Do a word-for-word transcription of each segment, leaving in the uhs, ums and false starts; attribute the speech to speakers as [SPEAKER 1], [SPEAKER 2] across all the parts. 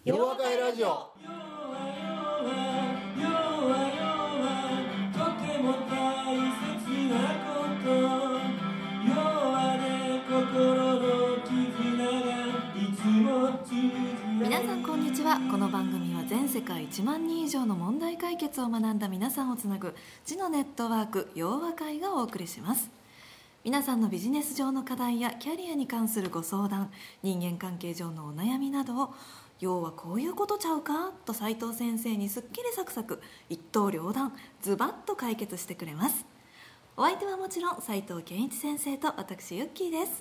[SPEAKER 1] ようわかいラジオ。
[SPEAKER 2] 皆さんこんにちは。この番組は全世界いちまんにん以上の問題解決を学んだ皆さんをつなぐ知のネットワークようわかいがお送りします。皆さんのビジネス上の課題やキャリアに関するご相談、人間関係上のお悩みなどを要はこういうことちゃうかと斉藤先生にすっきりサクサク一刀両断ズバッと解決してくれます。お相手はもちろん斉藤健一先生と私ユッキーです。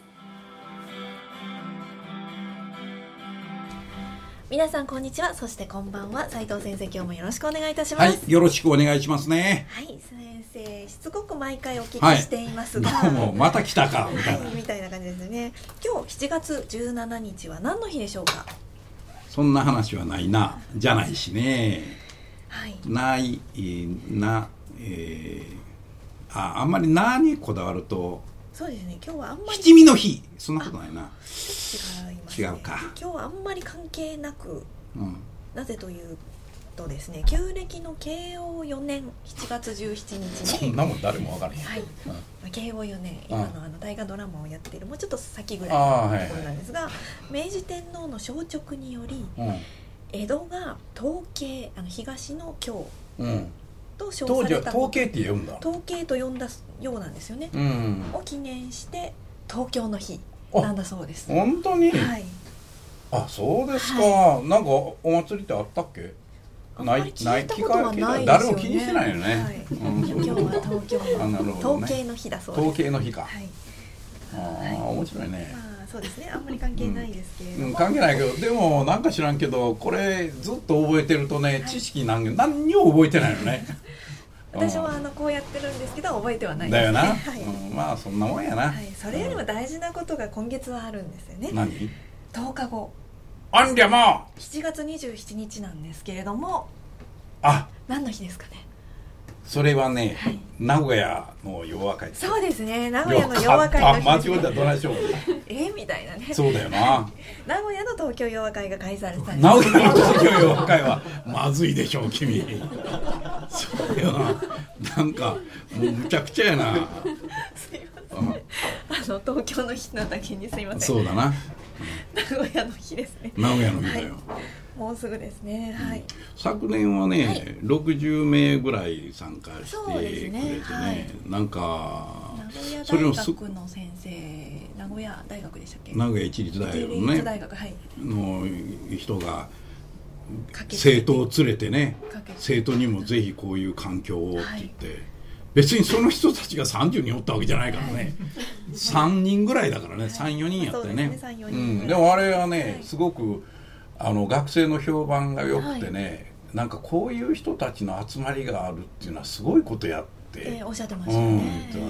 [SPEAKER 2] 皆さんこんにちは。そしてこんばんは。斉藤先生、今日もよろしくお願いいたします。
[SPEAKER 3] はい、よろしくお願いしますね。
[SPEAKER 2] はい、先生、しつこく毎回お聞きしていますが、
[SPEAKER 3] はい、どうもまた来たかみたいな、
[SPEAKER 2] はい、みたいな感じですね。今日しちがつじゅうしちにちは何の日でしょうか？
[SPEAKER 3] そんな話はないな、じゃないしね、
[SPEAKER 2] はい、
[SPEAKER 3] ないな、えー、あ, あんまりなにこだわると、
[SPEAKER 2] そうですね、今日はあんまり
[SPEAKER 3] 七味の日、そんなことないな。
[SPEAKER 2] 違いますね。
[SPEAKER 3] 違うか。
[SPEAKER 2] 今日はあんまり関係なく、
[SPEAKER 3] うん、
[SPEAKER 2] なぜというとですね、旧暦の慶応よねんしちがつじゅうしちにちに、
[SPEAKER 3] そんなもん誰も分からへん、
[SPEAKER 2] はい、うん、慶応よねん、今のあの大河ドラマをやっているもうちょっと先ぐらいのところなんですが、はいはい、明治天皇の消直により、うん、江戸が東慶、あの東の京、うんと称された
[SPEAKER 3] 統計って呼んだ
[SPEAKER 2] 統計と呼んだようなんですよね、うん、を記念して東京の日なんだそうです。
[SPEAKER 3] 本当に、
[SPEAKER 2] はい、
[SPEAKER 3] あ、そうですか、
[SPEAKER 2] はい、
[SPEAKER 3] なんかお祭りってあったっけ？
[SPEAKER 2] ない、聞いたことはないですよね。
[SPEAKER 3] 誰も気にしてないよね、はい、
[SPEAKER 2] うん、今日は東京の、ね、統計の日だそうです。
[SPEAKER 3] 統計の日か、
[SPEAKER 2] はい、
[SPEAKER 3] あ、はい、面白いね。
[SPEAKER 2] まあ、そうですね、あんまり関係ないですけれども、
[SPEAKER 3] うんうん、関係ないけど、でもなんか知らんけど、これずっと覚えてるとね、はい、知識なんか何にも覚えてないよね。
[SPEAKER 2] 私はあのこうやってるんですけど覚えてはないですね。
[SPEAKER 3] だよな、
[SPEAKER 2] はい、
[SPEAKER 3] うん、まあそんなもんやな、
[SPEAKER 2] はい、それよりも大事なことが今月はあるんですよね。
[SPEAKER 3] 何？
[SPEAKER 2] とおかご、
[SPEAKER 3] あんりゃまあ
[SPEAKER 2] しちがつにじゅうしちにちなんですけれども、
[SPEAKER 3] あ、
[SPEAKER 2] 何の日ですかね？
[SPEAKER 3] それはね、
[SPEAKER 2] はい、
[SPEAKER 3] 名古屋のようわかい。
[SPEAKER 2] そうですね、名古屋のようわかいの日、
[SPEAKER 3] 間違えたらどないしよう
[SPEAKER 2] えみたいなね。
[SPEAKER 3] そうだよな。
[SPEAKER 2] 名古屋の東京ようわかいが開催された
[SPEAKER 3] 名古屋の東京ようわかいはまずいでしょう君。そうよな、なんかもうむちゃくちゃやな。
[SPEAKER 2] すいません、あの東京の日なだけにすいません。
[SPEAKER 3] そうだな、
[SPEAKER 2] 名古屋の日ですね。
[SPEAKER 3] 名古屋の日だよ、
[SPEAKER 2] はい、もうすぐですね、はい、
[SPEAKER 3] 昨年はね、はい、ろくじゅうめいぐらい参加してくれて ね, ね、はい、なんか
[SPEAKER 2] 名古屋大学の先生、名古屋大学でしたっけ？名
[SPEAKER 3] 古屋市立大学のね、
[SPEAKER 2] 大学、はい、
[SPEAKER 3] の人が生徒を連れてね、生徒にもぜひこういう環境をって言って、はい、別にその人たちがさんじゅうにんおったわけじゃないからね、はい、さんにんぐらいだからね、はい、さん、よにんやってね、で, ね、うん、でもあれはね、はい、すごくあの学生の評判が良くてね、はい、なんかこういう人たちの集まりがあるっていうのはすごいことやって、
[SPEAKER 2] えー、おっしゃってましたね、うん、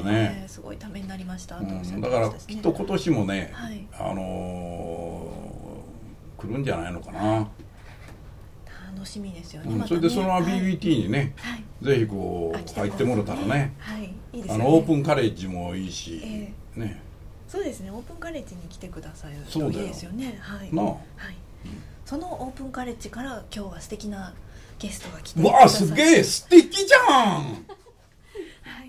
[SPEAKER 2] ね、えー、すごいためになりましたとおっしゃってましたしね、
[SPEAKER 3] うん、だからきっと今年もね、
[SPEAKER 2] はい、
[SPEAKER 3] あのー、来るんじゃないのかな。
[SPEAKER 2] 楽しみですよね、
[SPEAKER 3] うん、それでそのまま ビービーティー にね、はい、ぜひこう入ってもらったらね、
[SPEAKER 2] はい、いいですよね、
[SPEAKER 3] あのオープンカレッジもいいし、
[SPEAKER 2] えー、ね、そうですね、オープンカレッジに来てくださるといいですよね。はい、
[SPEAKER 3] なあ、
[SPEAKER 2] はい、うん、そのオープンカレッジから今日は素敵なゲストが来てください。
[SPEAKER 3] わあ、すげえ素敵じゃん。はい、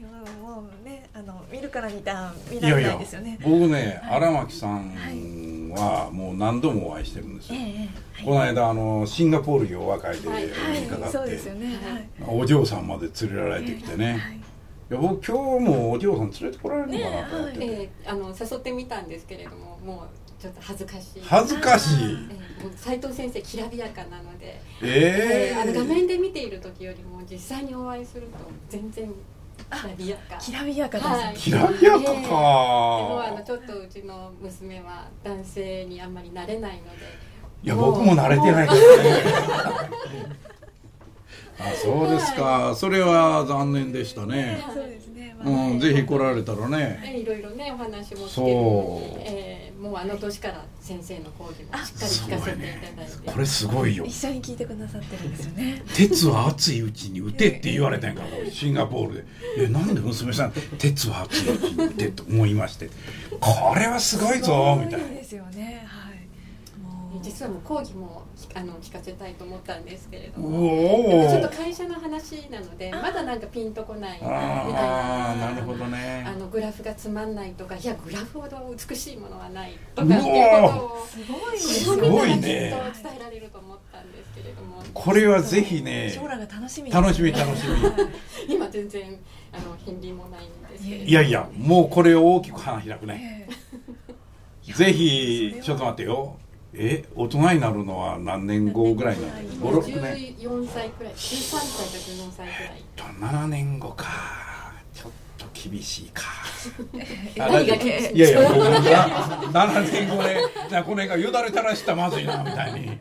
[SPEAKER 2] もう、もうね、あの見るから見た見られないですよね。
[SPEAKER 3] いやいや、僕ね、はい、荒牧さんはもう何度もお会いしてるんですよ、えーはい、この間あのシンガポールようわかいでお目にかかって、
[SPEAKER 2] そうですよね、はい、
[SPEAKER 3] お嬢さんまで連れられてきてね、えーはい、いや僕今日もお嬢さん連れてこられるのかなと思って、
[SPEAKER 4] ね、はい、えー、あの誘ってみたんですけれども、もうちょっと恥ずかしい、
[SPEAKER 3] 恥ずかしい、
[SPEAKER 4] えー、斉藤先生きらびやかなので、
[SPEAKER 3] えー
[SPEAKER 4] えー、あの画面で見ている時よりも実際にお会いすると全然きらびやか、
[SPEAKER 2] きらびやかです、
[SPEAKER 3] はい、きらびやかか、えー、で
[SPEAKER 4] もあのちょっとうちの娘は男性にあんまり慣れないので、
[SPEAKER 3] いや僕も慣れてないですねあ、そうですか、はい、それは残念でしたね。
[SPEAKER 2] そうですね、
[SPEAKER 3] まあね、うん、ぜひ来られたらね、
[SPEAKER 4] いろいろねお話も聞けるので、えー、もうあの年から先生の講義もしっかり聞かせていただいて、ね、
[SPEAKER 3] これすごいよ、
[SPEAKER 2] 一緒に聞いてくださってるんですよね。
[SPEAKER 3] 鉄は熱いうちに打てって言われたんやから、シンガポールで、えなんで娘さん鉄は熱いうちに打てと思いまして、これはすごいぞみたいな。
[SPEAKER 2] すごいですよね、はい、も
[SPEAKER 4] 実はもう講義もあの聞かせたいと思ったんですけれども、
[SPEAKER 3] お
[SPEAKER 4] ちょっと会社の話なのでまだなんかピンとこないみたい
[SPEAKER 3] あ
[SPEAKER 4] な。
[SPEAKER 3] なるほどね。
[SPEAKER 4] あのグラフがつまんないとか、いやグラフほど美しいものはないとかっていうことを
[SPEAKER 2] すごいね。
[SPEAKER 3] すごいね。
[SPEAKER 4] きっと伝えられると思ったんですけれども、
[SPEAKER 3] これはぜひね、
[SPEAKER 2] 将来が楽しみ
[SPEAKER 3] 楽しみ楽し
[SPEAKER 4] み今全然あの片鱗もないんですけれども、
[SPEAKER 3] み。いやいや、もうこれを大きく花開くね。ぜひちょっと待ってよ。え、大人になるのは何年後ぐらいなの？ご、ろくねん。
[SPEAKER 4] じゅうよんさいくらい、じゅうさんさいかじゅうよんさいくらい。
[SPEAKER 3] とななねんごか。ちょっと厳しいか。
[SPEAKER 4] 何が厳しい？
[SPEAKER 3] いやいや、僕ななねんごね、じゃあこの辺がよだれ垂らしたらまずいなみたいに。うん、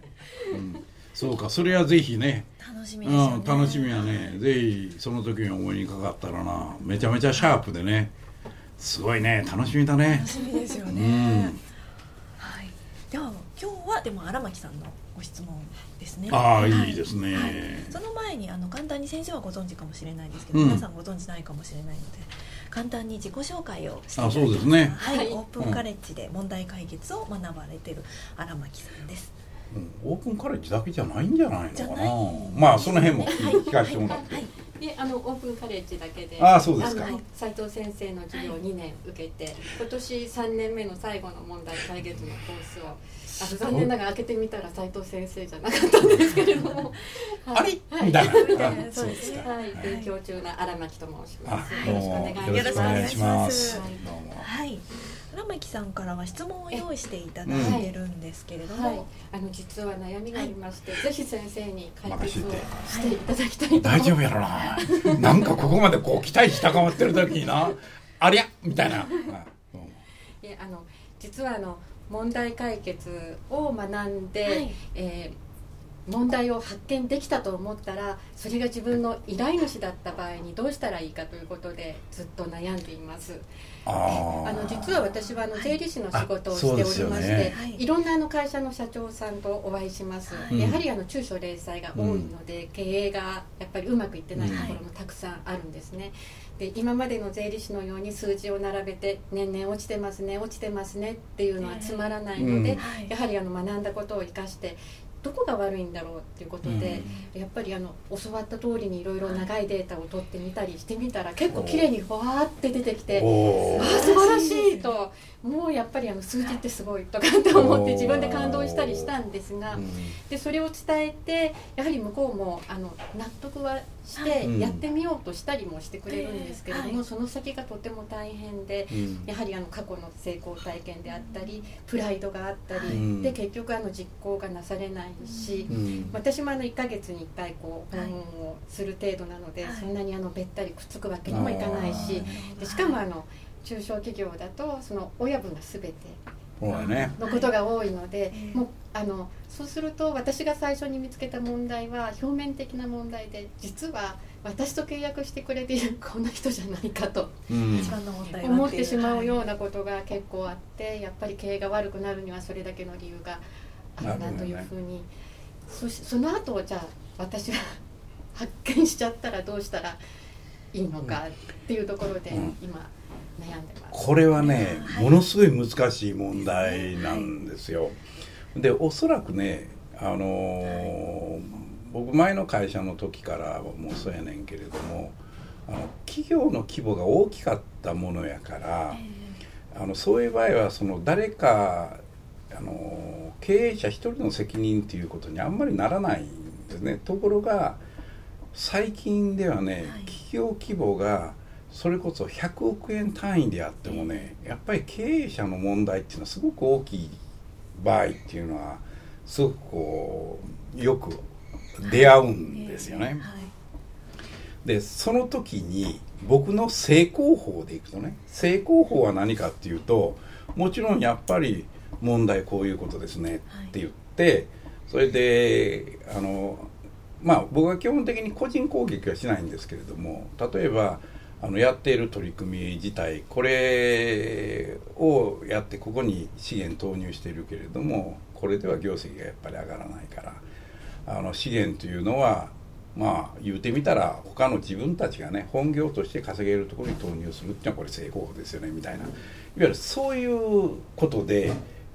[SPEAKER 3] そうか、それはぜひね。
[SPEAKER 2] 楽しみですよね。
[SPEAKER 3] うん、楽しみはね、ぜひその時に思いにかかったらな、めちゃめちゃシャープでね、すごいね、楽しみだね。
[SPEAKER 2] 楽しみですよね。
[SPEAKER 3] うん
[SPEAKER 2] はい。では今日はでも荒牧さんのご質問ですね。
[SPEAKER 3] ああ、
[SPEAKER 2] はい
[SPEAKER 3] いいですね。
[SPEAKER 2] はい、その前にあの簡単に先生はご存知かもしれないですけど、
[SPEAKER 3] うん、
[SPEAKER 2] 皆さんご存知ないかもしれないので、簡単に自己紹介をしていただきます。
[SPEAKER 3] あ、そうですね。
[SPEAKER 2] はい、
[SPEAKER 4] はい、
[SPEAKER 2] オープンカレッジで問題解決を学ばれている荒牧さんです。
[SPEAKER 3] うん、オープンカレッジだけじゃないんじゃないのかな。
[SPEAKER 2] じゃない。
[SPEAKER 3] まあその辺も
[SPEAKER 2] はい
[SPEAKER 3] 聞かせてもらって。
[SPEAKER 2] はいはい
[SPEAKER 4] で、あのオープンカレッジだけで、
[SPEAKER 3] ああ、そうですか。
[SPEAKER 4] 斉藤先生の授業をにねん受けて、今年さんねんめの最後の問題解決のコースを、あの残念ながら開けてみたら斉藤先生じゃなかったんですけれども、
[SPEAKER 3] あれ
[SPEAKER 4] はい、
[SPEAKER 3] みたいな。
[SPEAKER 2] そうですね。
[SPEAKER 4] はい、勉強中な荒牧と申します。
[SPEAKER 3] あ、
[SPEAKER 4] よろしくお願いします。
[SPEAKER 2] よろしくお願いします
[SPEAKER 3] どうも。
[SPEAKER 2] はい。荒牧さんからは質問を用意していただいてるんですけれども、
[SPEAKER 4] はい、あの実は悩みがありまして、はい、ぜひ先生に解決を
[SPEAKER 3] 任
[SPEAKER 4] していただきたいと思います。
[SPEAKER 3] 大丈夫やろな。なんかここまでこう期待値高まってる時にな、ありゃみたいな。
[SPEAKER 4] え、あの実はあの問題解決を学んで、はい、えー問題を発見できたと思ったら、それが自分の依頼主だった場合にどうしたらいいかということでずっと悩んでいます。
[SPEAKER 3] あ
[SPEAKER 4] あの実は私はあの税理士の仕事をしておりまして、はいね、いろんなあの会社の社長さんとお会いします。はい、やはりあの中小零細が多いので、うん、経営がやっぱりうまくいってないところもたくさんあるんですね。で、今までの税理士のように数字を並べて年々落ちてますね落ちてますねっていうのはつまらないので、うん、やはりあの学んだことを生かしてどこが悪いんだろうっていうことで、うん、やっぱりあの教わった通りにいろいろ長いデータを取ってみたりしてみたら結構きれいにふわーって出てきて、ああ素晴らしいと、もうやっぱりあの数字ってすごいとかって思って自分で感動したりしたんですが、でそれを伝えてやはり向こうもあの納得はしてやってみようとしたりもしてくれるんですけれども、うん、その先がとても大変で、うん、やはりあの過去の成功体験であったりプライドがあったり、うん、で結局あの実行がなされないし、うん、私もあのいっかげつにいっかいこう訪問をする程度なので、はい、そんなにあのべったりくっつくわけにもいかないし、でしかもあの中小企業だとその親分が全てのことが多いので、はい、もうあのそうすると私が最初に見つけた問題は表面的な問題で、実は私と契約してくれているこの人じゃないかと、うん、思ってしまうようなことが結構あって、やっぱり経営が悪くなるにはそれだけの理由があるなというふうに、そしその後じゃあ私が発見しちゃったらどうしたらいいのかっていうところで今悩んでます。
[SPEAKER 3] これはね、ものすごい難しい問題なんですよ。でおそらくね、あのー、僕前の会社の時からもうそうやねんけれども、あの企業の規模が大きかったものやから、あのそういう場合はその誰かあの経営者一人の責任ということにあんまりならないんですね。ところが最近ではね、企業規模がそれこそひゃくおくえん単位であってもね、やっぱり経営者の問題っていうのはすごく大きい場合っていうのはすごくこうよく出会うんですよね。はいはい、でその時に僕の成功法でいくとね、成功法は何かっていうと、もちろんやっぱり問題こういうことですねって言って、はい、それであのまあ僕は基本的に個人攻撃はしないんですけれども、例えばあのやっている取り組み自体これをやってここに資源投入しているけれども、これでは業績がやっぱり上がらないから、あの資源というのはまあ言うてみたら他の自分たちがね本業として稼げるところに投入するっていうのはこれ成功ですよねみたいな、いわゆるそういうことで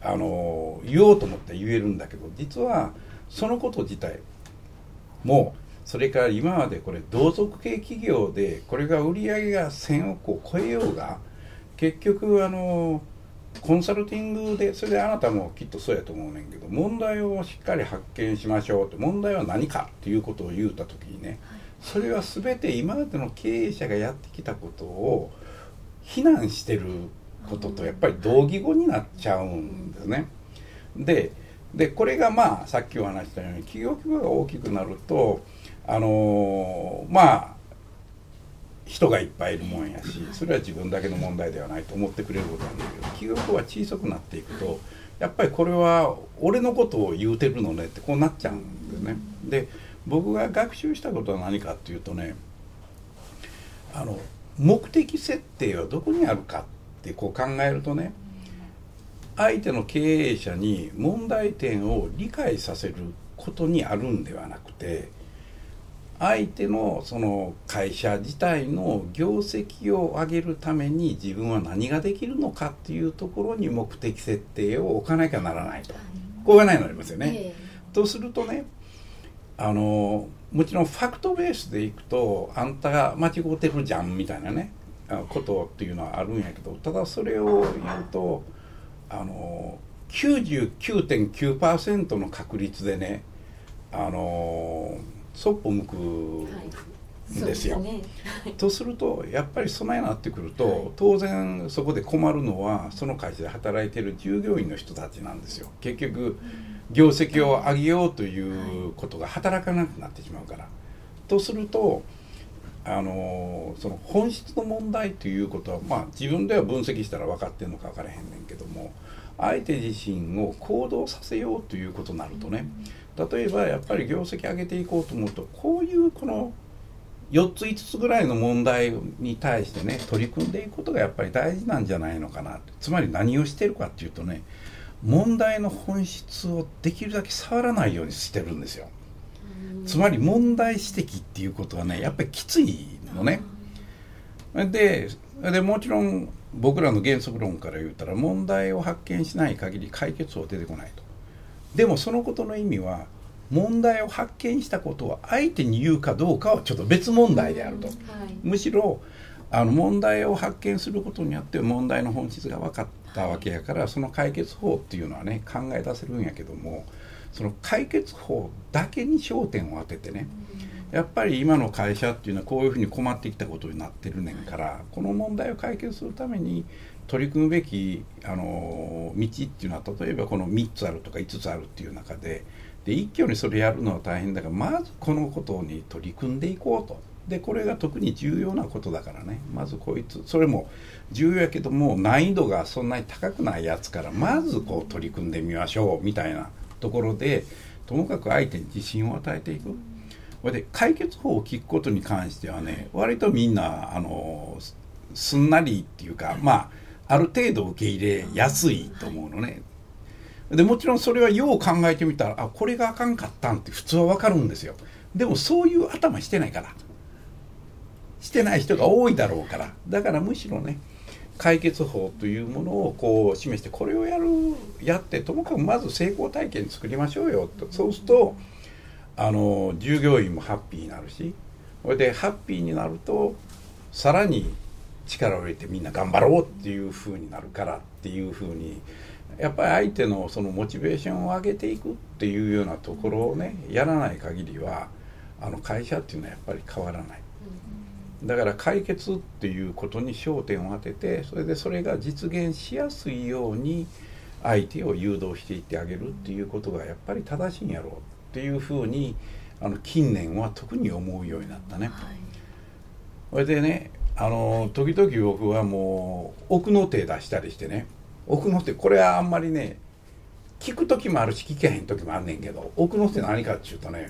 [SPEAKER 3] あの言おうと思ったら言えるんだけど、実はそのこと自体も、それから今までこれ同族系企業でこれが売り上げがせんおくを超えようが、結局あのコンサルティングで、それであなたもきっとそうやと思うねんけど、問題をしっかり発見しましょうって、問題は何かっていうことを言うた時にね、それは全て今までの経営者がやってきたことを非難してることとやっぱり同義語になっちゃうんですね。で、でこれがまあさっきお話したように企業規模が大きくなると、あのー、まあ人がいっぱいいるもんやし、それは自分だけの問題ではないと思ってくれることなんだけど、企業規模が小さくなっていくと、やっぱりこれは俺のことを言うてるのねってこうなっちゃうんですね。で、僕が学習したことは何かっていうとね、あの目的設定はどこにあるかってこう考えるとね、相手の経営者に問題点を理解させることにあるんではなくて、相手のその会社自体の業績を上げるために自分は何ができるのかっていうところに目的設定を置かなきゃならないと、こうがないのありますよね。えー、とするとね、あのもちろんファクトベースでいくと、あんたが間違ってるじゃんみたいなねことっていうのはあるんやけど、ただそれを言うと、あの きゅうじゅうきゅうてんきゅうパーセント の確率でね、あのそっぽ向くんですよ。はい、そうですね。とするとやっぱりそないなってくると、はい、当然そこで困るのはその会社で働いている従業員の人たちなんですよ。結局業績を上げようということが働かなくなってしまうから。とするとあのその本質の問題ということは、まあ自分では分析したら分かってるのか分からへんねんけども、相手自身を行動させようということになるとね、例えばやっぱり業績上げていこうと思うと、こういうこのよっついつつぐらいの問題に対してね取り組んでいくことがやっぱり大事なんじゃないのかな。つまり何をしてるかっていうとね、問題の本質をできるだけ触らないようにしてるんですよ。つまり問題指摘っていうことはね、やっぱりきついのね。で、でもちろん僕らの原則論から言ったら、問題を発見しない限り解決法出てこないと。でもそのことの意味は、問題を発見したことを相手に言うかどうかはちょっと別問題であると。はい、むしろあの問題を発見することによって問題の本質が分かったわけやから、その解決法っていうのはね考え出せるんやけども、その解決法だけに焦点を当ててね、やっぱり今の会社っていうのはこういうふうに困ってきたことになってるねんから、この問題を解決するために取り組むべきあの道っていうのは、例えばこのみっつあるとかいつつあるっていう中で、で一挙にそれやるのは大変だから、まずこのことに取り組んでいこうと。でこれが特に重要なことだからね、まずこいつ、それも重要やけども難易度がそんなに高くないやつからまずこう取り組んでみましょうみたいなところで、ともかく相手に自信を与えていく。で解決法を聞くことに関してはね、割とみんなあのすんなりっていうか、まあある程度受け入れやすいと思うのね。でもちろんそれはよう考えてみたら、あ、これがあかんかったんって普通は分かるんですよ。でもそういう頭してないから、してない人が多いだろうから、だからむしろね、解決法というものをこう示して、これをやるやってともかくまず成功体験作りましょうよと。そうするとあの従業員もハッピーになるし、それでハッピーになるとさらに力を入れてみんな頑張ろうっていう風になるからっていう風に、やっぱり相手のそのモチベーションを上げていくっていうようなところをねやらない限りは、あの会社っていうのはやっぱり変わらない。だから解決っていうことに焦点を当てて、それでそれが実現しやすいように相手を誘導していってあげるっていうことがやっぱり正しいんやろうっていうふうに、あの近年は特に思うようになったね。はい、それでね、あの時々僕はもう奥の手出したりしてね、奥の手、これはあんまりね聞く時もあるし聞けへん時もあんねんけど、奥の手何かっていうとね、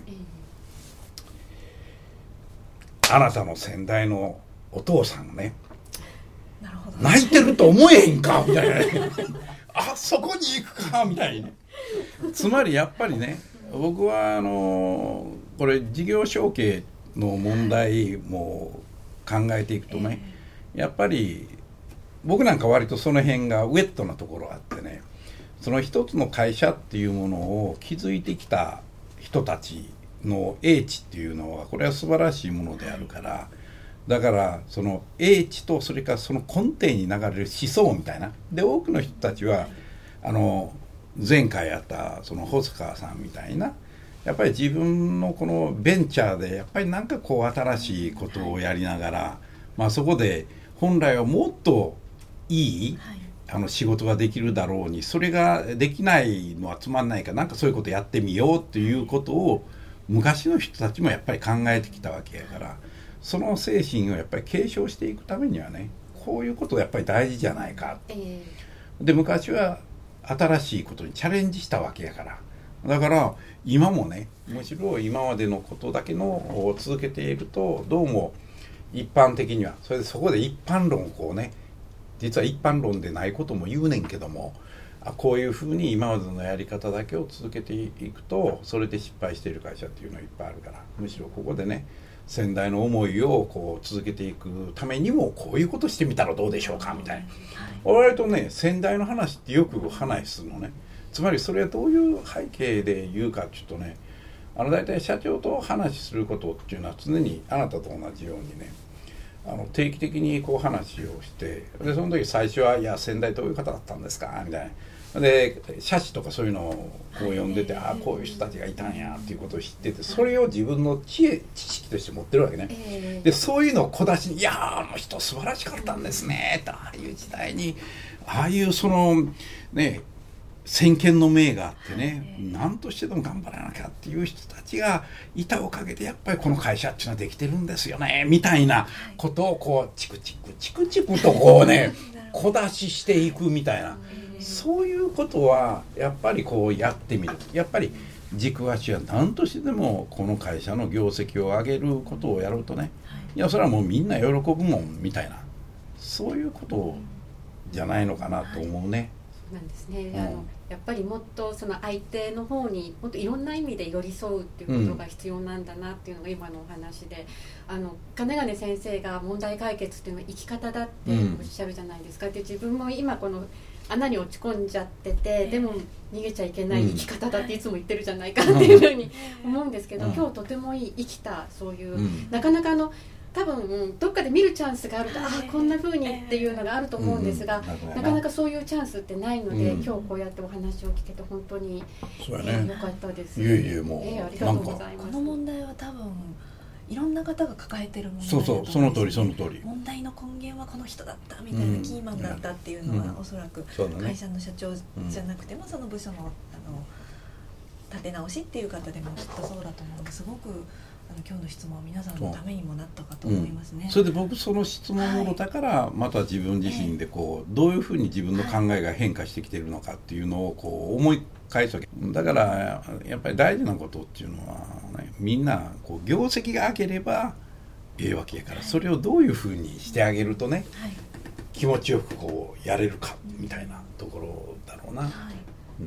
[SPEAKER 3] あなたの先代のお父さんがね、なるほど、泣いてると思えへんかみたいなねあそこに行くかみたいな。つまりやっぱりね、僕はあのこれ事業承継の問題も考えていくとね、やっぱり僕なんか割とその辺がウェットなところあってね、 その一つの会社っていうものを築いてきた人たちの英知っていうのはこれは素晴らしいものであるから、だからその英知とそれからその根底に流れる思想みたいなで、多くの人たちはあの前回やったその細川さんみたいなやっぱり自分のこのベンチャーでやっぱりなんかこう新しいことをやりながら、まあ、そこで本来はもっといいあの仕事ができるだろうに、それができないのはつまんないからなんかそういうことやってみようっていうことを昔の人たちもやっぱり考えてきたわけやから、その精神をやっぱり継承していくためにはね、こういうことがやっぱり大事じゃないか、えー、で昔は新しいことにチャレンジしたわけやから、だから今もね、むしろ今までのことだけのを続けているとどうも一般的にはそれでそこで一般論をこうね、実は一般論でないことも言うねんけども、こういうふうに今までのやり方だけを続けていくとそれで失敗している会社っていうのはいっぱいあるから、むしろここでね先代の思いをこう続けていくためにもこういうことしてみたらどうでしょうかみたいな、割とね先代の話ってよく話するのね。つまりそれはどういう背景で言うかっていうとね、あの大体社長と話しすることっていうのは常にあなたと同じようにね、あの定期的にこう話をして、でその時最初はいや先代どういう方だったんですかみたいなで、社史とかそういうのをこう読んでて、ああこういう人たちがいたんやっていうことを知ってて、それを自分の知恵知識として持ってるわけね。でそういうのを小出しに、いやあの人素晴らしかったんですねと、ああいう時代にああいうそのね先見の明があってね、何としてでも頑張らなきゃっていう人たちがいたおかげでやっぱりこの会社っていうのはできてるんですよねみたいなことをこうチクチクチクチクとこうね小出ししていくみたいな、そういうことはやっぱりこうやってみる。やっぱり軸足は何としてでもこの会社の業績を上げることをやるとね、いやそれはもうみんな喜ぶもんみたいな、そういうことじゃないのかなと思うね。
[SPEAKER 4] なんですね、うん、あのやっぱりもっとその相手の方にもっといろんな意味で寄り添うっていうことが必要なんだなっていうのが今のお話で、あの金金先生が問題解決っていうのは生き方だっておっしゃるじゃないですか、うん、で自分も今この穴に落ち込んじゃってて、でも逃げちゃいけない生き方だっていつも言ってるじゃないかっていうふうに思うんですけど、うん、今日とてもいい生きたそういう、うん、なかなかあの多分どっかで見るチャンスがあると、ああこんな風にっていうのがあると思うんですが、うん、なかなかそういうチャンスってないので、うん、今日こうやってお話を聞けて本当に良、ね、かったです。
[SPEAKER 3] いえいえもう、
[SPEAKER 4] えー、ありがとうございます。
[SPEAKER 2] この問題は多分いろんな方が抱えてる問題だ
[SPEAKER 3] と思うんです。そうそう、その通りその通り。
[SPEAKER 2] 問題の根源はこの人だったみたいな、うん、キーマンだったっていうのは、うん、おそらく会社の社長じゃなくても、うん、その部署の、あの立て直しっていう方でもきっとそうだと思うので、すごくあの今日の質問は皆さんのためにもなったかと思いますね。
[SPEAKER 3] うん、それで僕その質問をだからまた自分自身でこうどういうふうに自分の考えが変化してきているのかっていうのをこう思い返すわけだから、やっぱり大事なことっていうのは、ね、みんなこう業績が上げればええわけやから、それをどういうふうにしてあげるとね、はい、気持ちよくこうやれるかみたいなところだろうな。はい、うん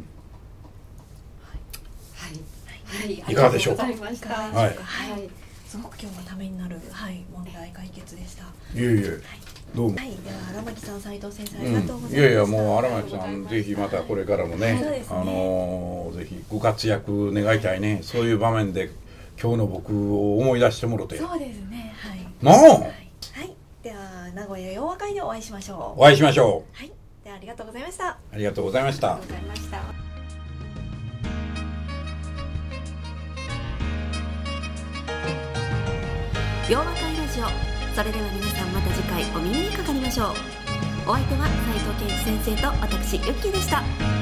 [SPEAKER 3] はい、いかがでしょうか。
[SPEAKER 2] はい、はい、はい、すごく今日はためになる、はい、問題解決でした。い
[SPEAKER 3] えいえ、はい、どうも。
[SPEAKER 2] はい、では荒牧さん、斉藤先生、ありがとうございました。
[SPEAKER 3] うん、いやいや、もう荒牧さんぜひまたこれからもね、はい、あのー、ぜひご活躍願いたいね。そういう場面で今日の僕を思い出してもろて。
[SPEAKER 2] そうですね、はい。
[SPEAKER 3] まあ、はい、
[SPEAKER 2] はい、では名古屋洋和会でお会いしましょう。
[SPEAKER 3] お会いしましょ
[SPEAKER 2] う。はい、ではありがとうございました。
[SPEAKER 3] ありがとうございました。
[SPEAKER 4] ありがとうございました。
[SPEAKER 2] 洋和会ラジオ、それでは皆さんまた次回お耳にかかりましょう。お相手は斉藤健一先生と私ユッキーでした。